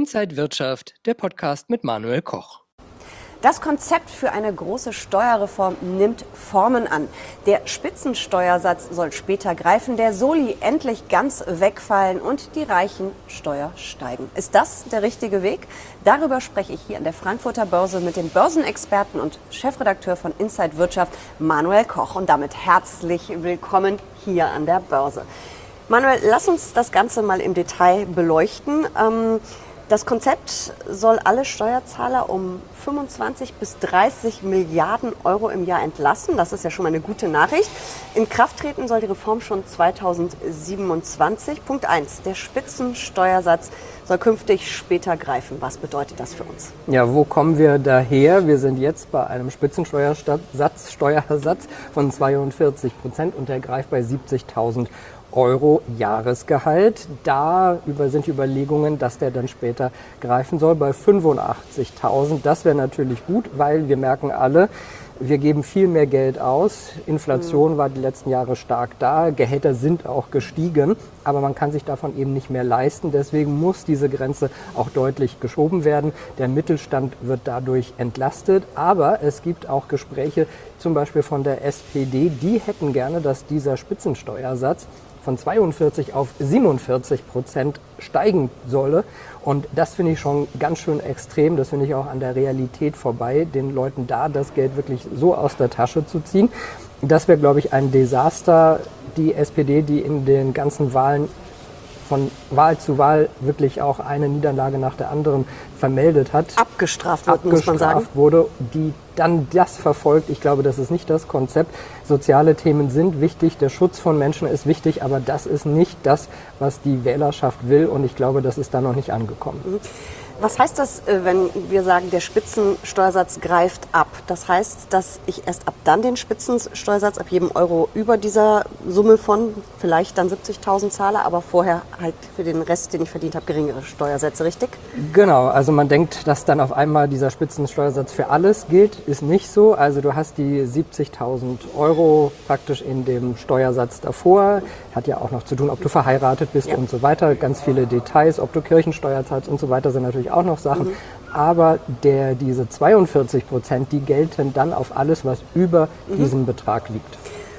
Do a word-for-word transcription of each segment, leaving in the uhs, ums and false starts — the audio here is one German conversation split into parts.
Inside Wirtschaft, der Podcast mit Manuel Koch. Das Konzept für eine große Steuerreform nimmt Formen an. Der Spitzensteuersatz soll später greifen, der Soli endlich ganz wegfallen und die Reichensteuer steigen. Ist das der richtige Weg? Darüber spreche ich hier an der Frankfurter Börse mit dem Börsenexperten und Chefredakteur von Inside Wirtschaft, Manuel Koch. Und damit herzlich willkommen hier an der Börse. Manuel, lass uns das Ganze mal im Detail beleuchten. Ähm, Das Konzept soll alle Steuerzahler um fünfundzwanzig bis dreißig Milliarden Euro im Jahr entlassen. Das ist ja schon mal eine gute Nachricht. In Kraft treten soll die Reform schon zweitausendsiebenundzwanzig. Punkt eins. Der Spitzensteuersatz soll künftig später greifen. Was bedeutet das für uns? Ja, wo kommen wir daher? Wir sind jetzt bei einem Spitzensteuersatz Steuersatz von zweiundvierzig Prozent und der greift bei siebzigtausend Euro Jahresgehalt. Da sind die Überlegungen, dass der dann später greifen soll bei fünfundachtzigtausend. Das wäre natürlich gut, weil wir merken alle, wir geben viel mehr Geld aus. Inflation war die letzten Jahre stark da. Gehälter sind auch gestiegen, aber man kann sich davon eben nicht mehr leisten. Deswegen muss diese Grenze auch deutlich geschoben werden. Der Mittelstand wird dadurch entlastet. Aber es gibt auch Gespräche, zum Beispiel von der S P D, die hätten gerne, dass dieser Spitzensteuersatz von zweiundvierzig auf siebenundvierzig Prozent steigen solle. Und das finde ich schon ganz schön extrem. Das finde ich auch an der Realität vorbei, den Leuten da das Geld wirklich so aus der Tasche zu ziehen. Das wäre, glaube ich, ein Desaster. Die S P D, die in den ganzen Wahlen von Wahl zu Wahl wirklich auch eine Niederlage nach der anderen vermeldet hat. Abgestraft wird, muss man sagen. Abgestraft wurde, die dann das verfolgt. Ich glaube, das ist nicht das Konzept. Soziale Themen sind wichtig, der Schutz von Menschen ist wichtig, aber das ist nicht das, was die Wählerschaft will und ich glaube, das ist da noch nicht angekommen. Was heißt das, wenn wir sagen, der Spitzensteuersatz greift ab? Das heißt, dass ich erst ab dann den Spitzensteuersatz ab jedem Euro über dieser Summe von vielleicht dann siebzigtausend zahle, aber vorher halt für den Rest, den ich verdient habe, geringere Steuersätze, richtig? Genau, also man denkt, dass dann auf einmal dieser Spitzensteuersatz für alles gilt, ist nicht so. Also du hast die siebzigtausend Euro praktisch in dem Steuersatz davor. Hat ja auch noch zu tun, ob du verheiratet bist, ja, und so weiter. Ganz viele Details, ob du Kirchensteuer zahlst und so weiter, sind natürlich auch noch Sachen. Mhm. Aber der, diese zweiundvierzig Prozent, die gelten dann auf alles, was über mhm. diesem Betrag liegt.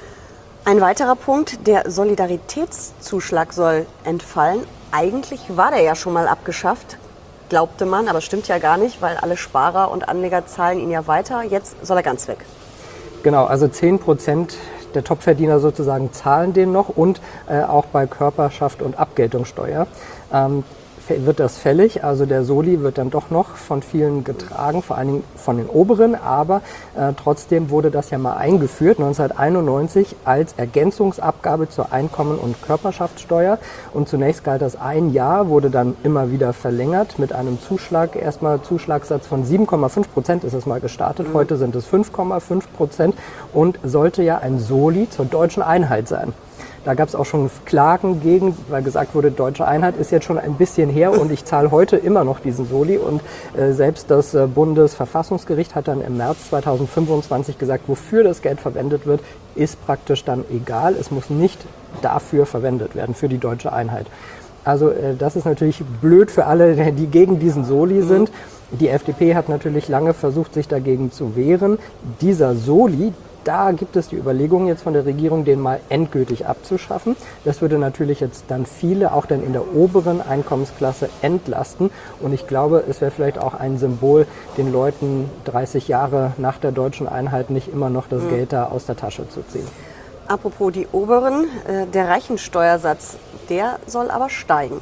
Ein weiterer Punkt, der Solidaritätszuschlag soll entfallen. Eigentlich war der ja schon mal abgeschafft, glaubte man, aber stimmt ja gar nicht, weil alle Sparer und Anleger zahlen ihn ja weiter. Jetzt soll er ganz weg. Genau, also zehn Prozent der Topverdiener sozusagen zahlen den noch und äh, auch bei Körperschaft und Abgeltungssteuer ähm, wird das fällig. Also der Soli wird dann doch noch von vielen getragen, vor allen Dingen von den Oberen, aber äh, trotzdem wurde das ja mal eingeführt neunzehnhunderteinundneunzig als Ergänzungsabgabe zur Einkommen- und Körperschaftssteuer und zunächst galt das ein Jahr, wurde dann immer wieder verlängert mit einem Zuschlag, erstmal Zuschlagssatz von sieben Komma fünf Prozent ist es mal gestartet, mhm. heute sind es fünf Komma fünf Prozent und sollte ja ein Soli zur deutschen Einheit sein. Da gab es auch schon Klagen gegen, weil gesagt wurde, deutsche Einheit ist jetzt schon ein bisschen her und ich zahle heute immer noch diesen Soli. Und äh, selbst das äh, Bundesverfassungsgericht hat dann im März zweitausendfünfundzwanzig gesagt, wofür das Geld verwendet wird, ist praktisch dann egal. Es muss nicht dafür verwendet werden, für die deutsche Einheit. Also äh, das ist natürlich blöd für alle, die gegen diesen Soli sind. Die F D P hat natürlich lange versucht, sich dagegen zu wehren. Dieser Soli, da gibt es die Überlegung jetzt von der Regierung, den mal endgültig abzuschaffen. Das würde natürlich jetzt dann viele, auch dann in der oberen Einkommensklasse, entlasten. Und ich glaube, es wäre vielleicht auch ein Symbol, den Leuten dreißig Jahre nach der deutschen Einheit nicht immer noch das mhm. Geld da aus der Tasche zu ziehen. Apropos die oberen, äh, der Reichensteuersatz, der soll aber steigen.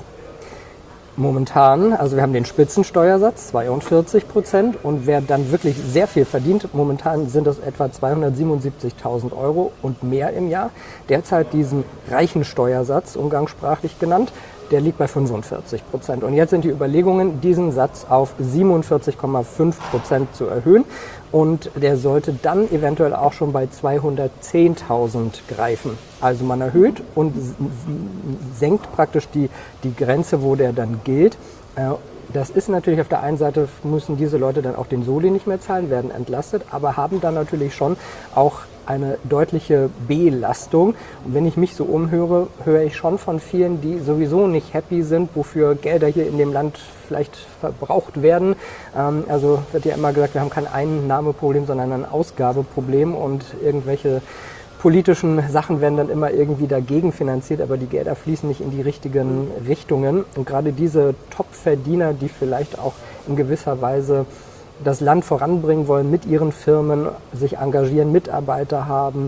Momentan, also wir haben den Spitzensteuersatz, zweiundvierzig Prozent und wer dann wirklich sehr viel verdient, momentan sind das etwa zweihundertsiebenundsiebzigtausend Euro und mehr im Jahr. Der zahlt diesen Reichensteuersatz, umgangssprachlich genannt, der liegt bei fünfundvierzig Prozent. Und jetzt sind die Überlegungen, diesen Satz auf siebenundvierzig Komma fünf Prozent zu erhöhen. Und der sollte dann eventuell auch schon bei zweihundertzehntausend greifen. Also man erhöht und senkt praktisch die, die Grenze, wo der dann gilt. Das ist natürlich auf der einen Seite, müssen diese Leute dann auch den Soli nicht mehr zahlen, werden entlastet, aber haben dann natürlich schon auch eine deutliche Belastung. Und wenn ich mich so umhöre, höre ich schon von vielen, die sowieso nicht happy sind, wofür Gelder hier in dem Land vielleicht verbraucht werden. Ähm, also wird ja immer gesagt, wir haben kein Einnahmeproblem, sondern ein Ausgabeproblem und irgendwelche politischen Sachen werden dann immer irgendwie dagegen finanziert, aber die Gelder fließen nicht in die richtigen Richtungen. Und gerade diese Top-Verdiener, die vielleicht auch in gewisser Weise das Land voranbringen wollen, mit ihren Firmen sich engagieren, Mitarbeiter haben,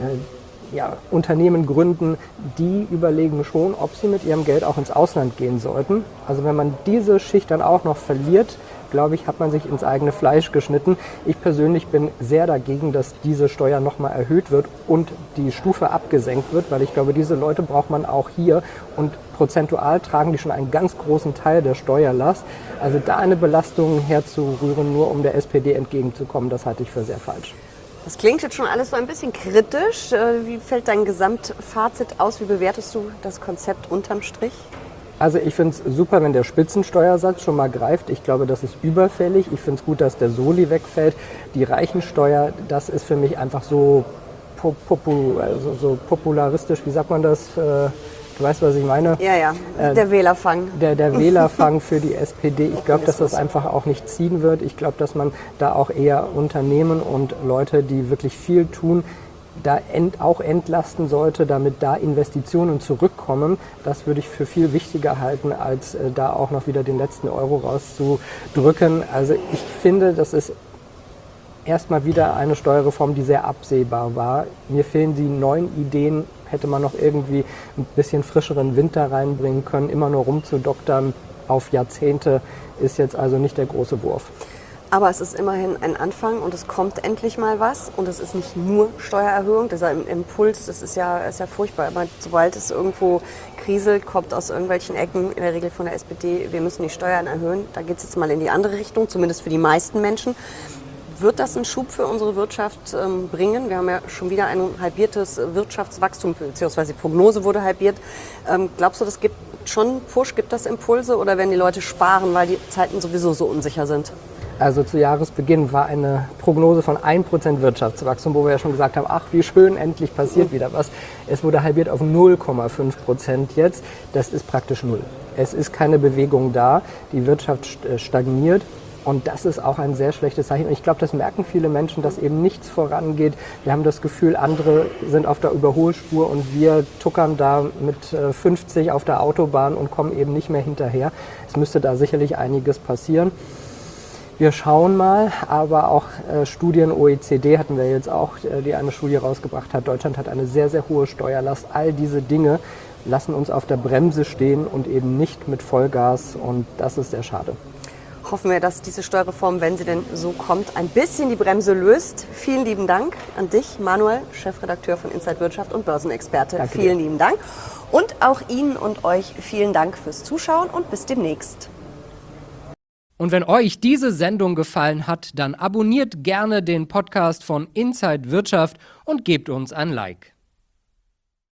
äh, ja, Unternehmen gründen, die überlegen schon, ob sie mit ihrem Geld auch ins Ausland gehen sollten. Also wenn man diese Schicht dann auch noch verliert, glaube ich, hat man sich ins eigene Fleisch geschnitten. Ich persönlich bin sehr dagegen, dass diese Steuer nochmal erhöht wird und die Stufe abgesenkt wird, weil ich glaube, diese Leute braucht man auch hier und prozentual tragen die schon einen ganz großen Teil der Steuerlast. Also da eine Belastung herzurühren, nur um der S P D entgegenzukommen, das halte ich für sehr falsch. Das klingt jetzt schon alles so ein bisschen kritisch. Wie fällt dein Gesamtfazit aus? Wie bewertest du das Konzept unterm Strich? Also ich finde es super, wenn der Spitzensteuersatz schon mal greift. Ich glaube, das ist überfällig. Ich finde es gut, dass der Soli wegfällt. Die Reichensteuer, das ist für mich einfach so, popu, also so popularistisch, wie sagt man das? Du weißt, was ich meine? Ja, ja, der Wählerfang. Der, der Wählerfang für die S P D. Ich glaube, dass das einfach auch nicht ziehen wird. Ich glaube, dass man da auch eher Unternehmen und Leute, die wirklich viel tun, da ent, auch entlasten sollte, damit da Investitionen zurückkommen. Das würde ich für viel wichtiger halten, als äh, da auch noch wieder den letzten Euro rauszudrücken. Also ich finde, das ist erstmal wieder eine Steuerreform, die sehr absehbar war. Mir fehlen die neuen Ideen, hätte man noch irgendwie ein bisschen frischeren Wind da reinbringen können. Immer nur rumzudoktern auf Jahrzehnte ist jetzt also nicht der große Wurf. Aber es ist immerhin ein Anfang und es kommt endlich mal was. Und es ist nicht nur Steuererhöhung, dieser Impuls, das ist ja, ist ja furchtbar. Aber sobald es irgendwo kriselt, kommt aus irgendwelchen Ecken, in der Regel von der S P D, wir müssen die Steuern erhöhen. Da geht es jetzt mal in die andere Richtung, zumindest für die meisten Menschen. Wird das einen Schub für unsere Wirtschaft ähm, bringen? Wir haben ja schon wieder ein halbiertes Wirtschaftswachstum, beziehungsweise die Prognose wurde halbiert. Ähm, glaubst du, das gibt schon einen Push, gibt das Impulse oder werden die Leute sparen, weil die Zeiten sowieso so unsicher sind? Also zu Jahresbeginn war eine Prognose von ein Prozent Wirtschaftswachstum, wo wir ja schon gesagt haben, ach wie schön, endlich passiert wieder was. Es wurde halbiert auf null Komma fünf Prozent jetzt. Das ist praktisch null. Es ist keine Bewegung da. Die Wirtschaft stagniert. Und das ist auch ein sehr schlechtes Zeichen. Und ich glaube, das merken viele Menschen, dass eben nichts vorangeht. Wir haben das Gefühl, andere sind auf der Überholspur und wir tuckern da mit fünfzig auf der Autobahn und kommen eben nicht mehr hinterher. Es müsste da sicherlich einiges passieren. Wir schauen mal, aber auch äh, Studien, O E C D hatten wir jetzt auch, äh, die eine Studie rausgebracht hat. Deutschland hat eine sehr, sehr hohe Steuerlast. All diese Dinge lassen uns auf der Bremse stehen und eben nicht mit Vollgas. Und das ist sehr schade. Hoffen wir, dass diese Steuerreform, wenn sie denn so kommt, ein bisschen die Bremse löst. Vielen lieben Dank an dich, Manuel, Chefredakteur von Inside Wirtschaft und Börsenexperte. Danke Vielen dir. lieben Dank. Und auch Ihnen und euch vielen Dank fürs Zuschauen und bis demnächst. Und wenn euch diese Sendung gefallen hat, dann abonniert gerne den Podcast von Inside Wirtschaft und gebt uns ein Like.